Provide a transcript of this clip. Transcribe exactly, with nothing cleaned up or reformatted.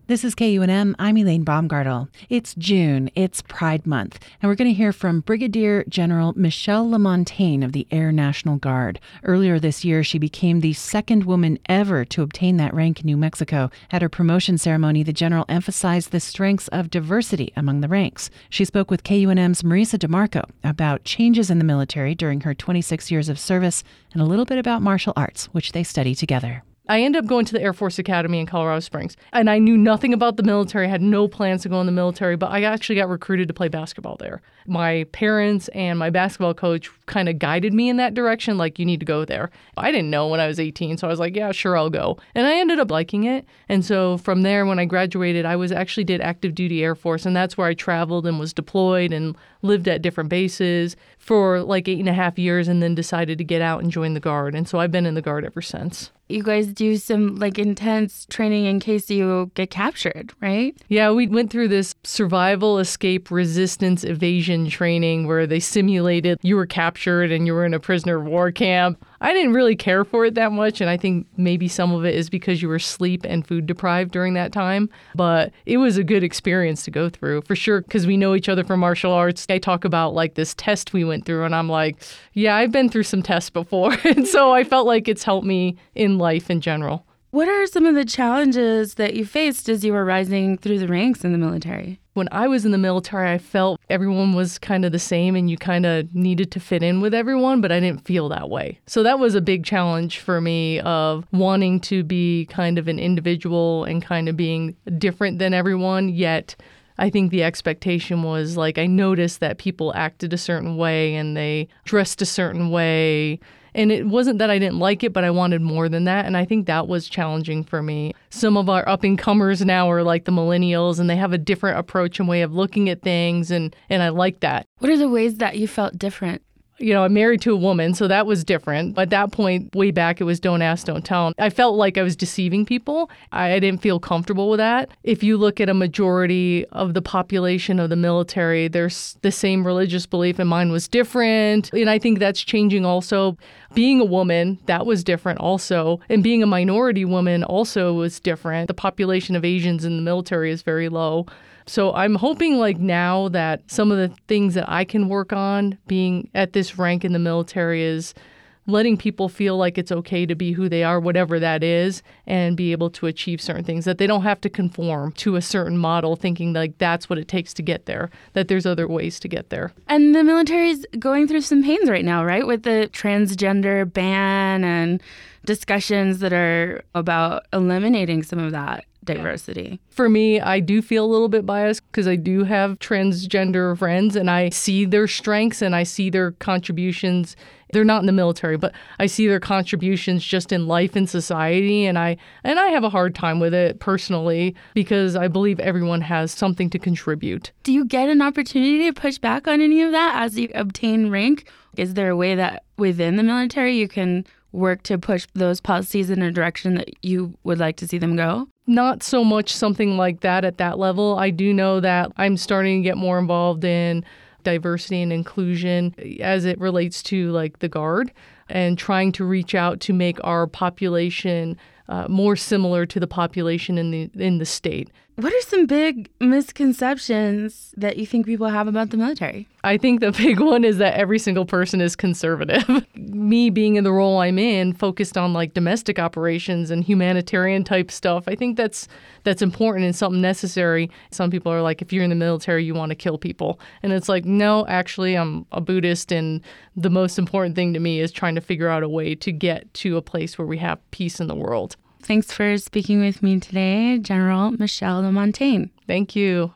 This is K U N M. I'm Elaine Baumgartel. It's June. It's Pride Month. And we're going to hear from Brigadier General Michelle Lamontagne of the Air National Guard. Earlier this year, she became the second woman ever to obtain that rank in New Mexico. At her promotion ceremony, the general emphasized the strengths of diversity among the ranks. She spoke with K U N M's Marisa DeMarco about changes in the military during her twenty-six years of service and a little bit about martial arts, which they study together. I ended up going to the Air Force Academy in Colorado Springs, and I knew nothing about the military. I had no plans to go in the military, but I actually got recruited to play basketball there. My parents and my basketball coach kind of guided me in that direction, like, you need to go there. I didn't know when I was eighteen, so I was like, yeah, sure, I'll go. And I ended up liking it. And so from there, when I graduated, I was actually did active duty Air Force, and that's where I traveled and was deployed and lived at different bases for like eight and a half years, and then decided to get out and join the Guard. And so I've been in the Guard ever since. You guys do some like intense training in case you get captured, right? Yeah, we went through this survival, escape, resistance, evasion training where they simulated you were captured and you were in a prisoner of war camp. I didn't really care for it that much, and I think maybe some of it is because you were sleep and food deprived during that time. But it was a good experience to go through, for sure, because we know each other from martial arts. I talk about like this test we went through, and I'm like, yeah, I've been through some tests before. And so I felt like it's helped me in life in general. What are some of the challenges that you faced as you were rising through the ranks in the military? When I was in the military, I felt everyone was kind of the same and you kind of needed to fit in with everyone, but I didn't feel that way. So that was a big challenge for me of wanting to be kind of an individual and kind of being different than everyone, yet I think the expectation was like I noticed that people acted a certain way and they dressed a certain way. And it wasn't that I didn't like it, but I wanted more than that. And I think that was challenging for me. Some of our up-and-comers now are like the millennials, and they have a different approach and way of looking at things. And, and I like that. What are the ways that you felt different? You know, I'm married to a woman, so that was different. At that point, way back, it was don't ask, don't tell. I felt like I was deceiving people. I didn't feel comfortable with that. If you look at a majority of the population of the military, there's the same religious belief, and mine was different. And I think that's changing also. Being a woman, that was different also. And being a minority woman also was different. The population of Asians in the military is very low. So I'm hoping like now that some of the things that I can work on being at this rank in the military is letting people feel like it's okay to be who they are, whatever that is, and be able to achieve certain things, that they don't have to conform to a certain model thinking like that's what it takes to get there, that there's other ways to get there. And the military's going through some pains right now, right? With the transgender ban and discussions that are about eliminating some of that diversity. For me, I do feel a little bit biased because I do have transgender friends and I see their strengths and I see their contributions. They're not in the military, but I see their contributions just in life and society. And I and I have a hard time with it personally because I believe everyone has something to contribute. Do you get an opportunity to push back on any of that as you obtain rank? Is there a way that within the military you can work to push those policies in a direction that you would like to see them go? Not so much something like that at that level. I do know that I'm starting to get more involved in diversity and inclusion as it relates to like the Guard and trying to reach out to make our population uh, more similar to the population in the in the state. What are some big misconceptions that you think people have about the military? I think the big one is that every single person is conservative. Me being in the role I'm in, focused on like domestic operations and humanitarian type stuff, I think that's that's important and something necessary. Some people are like, if you're in the military, you want to kill people. And it's like, no, actually, I'm a Buddhist, and the most important thing to me is trying to figure out a way to get to a place where we have peace in the world. Thanks for speaking with me today, General Michelle Lamontagne. Thank you.